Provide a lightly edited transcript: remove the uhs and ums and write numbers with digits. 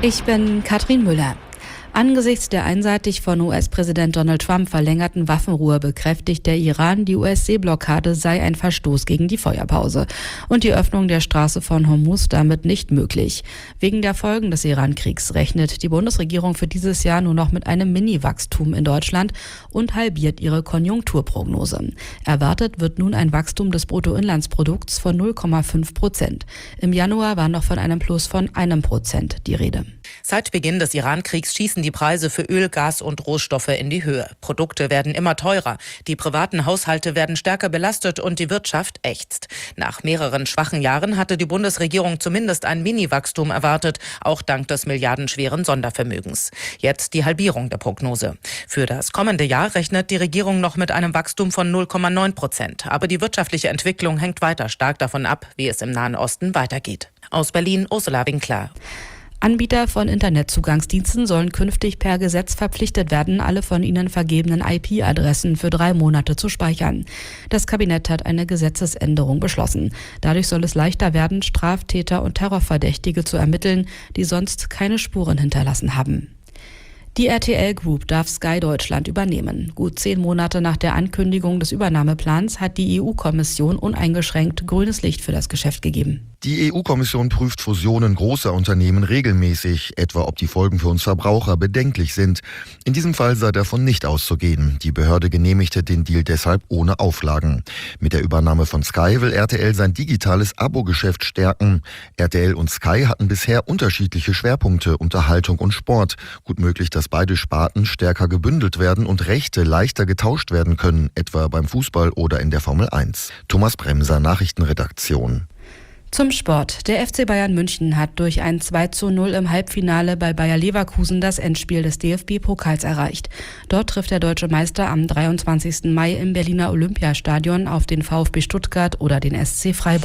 Ich bin Katrin Müller. Angesichts der einseitig von US-Präsident Donald Trump verlängerten Waffenruhe bekräftigt der Iran, die US-Seeblockade sei ein Verstoß gegen die Feuerpause und die Öffnung der Straße von Hormuz damit nicht möglich. Wegen der Folgen des Iran-Kriegs rechnet die Bundesregierung für dieses Jahr nur noch mit einem Mini-Wachstum in Deutschland und halbiert ihre Konjunkturprognose. Erwartet wird nun ein Wachstum des Bruttoinlandsprodukts von 0,5%. Im Januar war noch von einem Plus von 1% die Rede. Seit Beginn des Iran-Kriegs schießen die Preise für Öl, Gas und Rohstoffe in die Höhe. Produkte werden immer teurer, die privaten Haushalte werden stärker belastet und die Wirtschaft ächzt. Nach mehreren schwachen Jahren hatte die Bundesregierung zumindest ein Mini-Wachstum erwartet, auch dank des milliardenschweren Sondervermögens. Jetzt die Halbierung der Prognose. Für das kommende Jahr rechnet die Regierung noch mit einem Wachstum von 0,9%. Aber die wirtschaftliche Entwicklung hängt weiter stark davon ab, wie es im Nahen Osten weitergeht. Aus Berlin, Ursula Winkler. Anbieter von Internetzugangsdiensten sollen künftig per Gesetz verpflichtet werden, alle von ihnen vergebenen IP-Adressen für 3 Monate zu speichern. Das Kabinett hat eine Gesetzesänderung beschlossen. Dadurch soll es leichter werden, Straftäter und Terrorverdächtige zu ermitteln, die sonst keine Spuren hinterlassen haben. Die RTL Group darf Sky Deutschland übernehmen. Gut 10 Monate nach der Ankündigung des Übernahmeplans hat die EU-Kommission uneingeschränkt grünes Licht für das Geschäft gegeben. Die EU-Kommission prüft Fusionen großer Unternehmen regelmäßig, etwa ob die Folgen für uns Verbraucher bedenklich sind. In diesem Fall sei davon nicht auszugehen. Die Behörde genehmigte den Deal deshalb ohne Auflagen. Mit der Übernahme von Sky will RTL sein digitales Abo-Geschäft stärken. RTL und Sky hatten bisher unterschiedliche Schwerpunkte, Unterhaltung und Sport. Gut möglich, dass beide Sparten stärker gebündelt werden und Rechte leichter getauscht werden können, etwa beim Fußball oder in der Formel 1. Thomas Bremser, Nachrichtenredaktion. Zum Sport. Der FC Bayern München hat durch ein 2:0 im Halbfinale bei Bayer Leverkusen das Endspiel des DFB-Pokals erreicht. Dort trifft der deutsche Meister am 23. Mai im Berliner Olympiastadion auf den VfB Stuttgart oder den SC Freiburg.